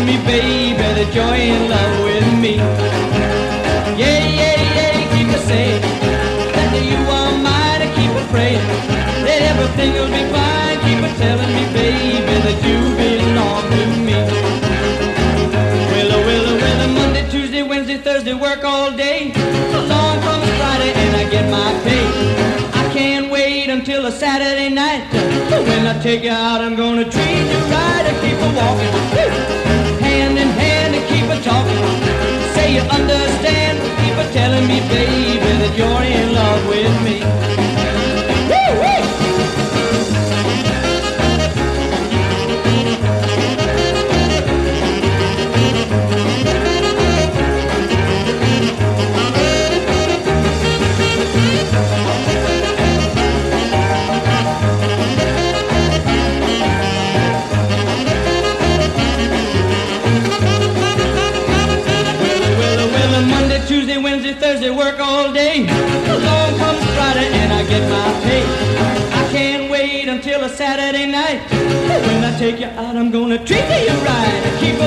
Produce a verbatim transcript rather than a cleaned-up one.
me, baby, that you're in love with me. Yeah, yeah, yeah, keep it saying that you are mine, and keep it praying that everything will be fine. Keep it telling me, baby, that you belong to me. Well, oh, well, oh, well, Monday, Tuesday, Wednesday, Thursday, work all day. Along comes Friday and I get my pay. I can't wait until a Saturday night. When I take you out, I'm gonna treat you right and keep it walking, hand in hand and keep it talking. Say you understand, keep it telling me, baby, that you're in love with me. Woo, woo. Tuesday, Wednesday, Thursday, work all day. Along comes Friday and I get my pay. I can't wait until a Saturday night. When I take you out, I'm gonna treat you right. Keep